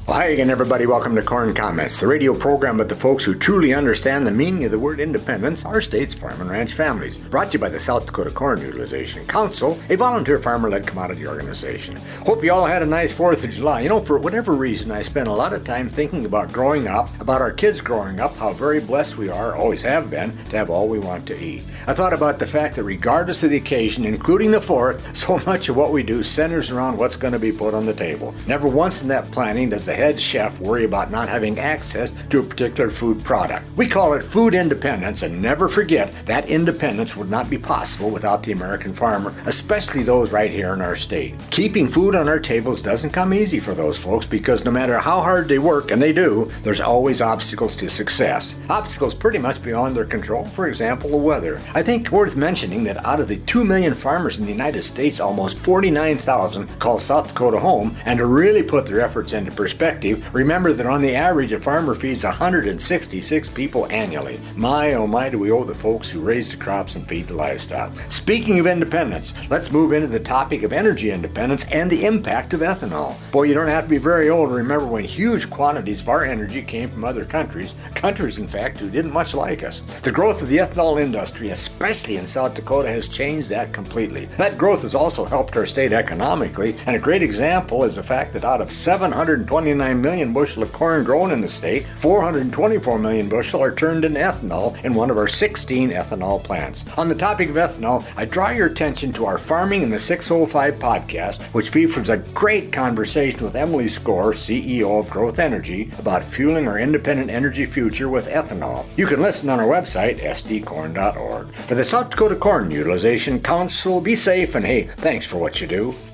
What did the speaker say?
Well, hi again, everybody. Welcome to Corn Comments, the radio program with the folks who truly understand the meaning of the word independence, our state's farm and ranch families. Brought to you by the South Dakota Corn Utilization Council, a volunteer farmer-led commodity organization. Hope you all had a nice 4th of July. You know, for whatever reason, I spent a lot of time thinking about growing up, about our kids growing up, how very blessed we are, always have been, to have all we want to eat. I thought about the fact that regardless of the occasion, including the 4th, so much of what we do centers around what's going to be put on the table. Never once in that planning does the head chef worry about not having access to a particular food product. We call it food independence, and never forget that independence would not be possible without the American farmer, especially those right here in our state. Keeping food on our tables doesn't come easy for those folks because no matter how hard they work, and they do, there's always obstacles to success. Obstacles pretty much beyond their control, for example, the weather. I think worth mentioning that out of the 2 million farmers in the United States, almost 49,000 call South Dakota home, and to really put their efforts into perspective, remember that on the average, a farmer feeds 166 people annually. My, oh my, do we owe the folks who raise the crops and feed the livestock. Speaking of independence, let's move into the topic of energy independence and the impact of ethanol. Boy, you don't have to be very old to remember when huge quantities of our energy came from other countries, in fact, who didn't much like us. The growth of the ethanol industry, especially in South Dakota, has changed that completely. That growth has also helped our state economically, and a great example is the fact that out of 729 million bushel of corn grown in the state, 424 million bushel are turned into ethanol in one of our 16 ethanol plants. On the topic of ethanol, I draw your attention to our Farming in the 605 podcast, which features a great conversation with Emily Score, CEO of Growth Energy, about fueling our independent energy future with ethanol. You can listen on our website, sdcorn.org. For the South Dakota Corn Utilization Council, be safe, and hey, thanks for what you do.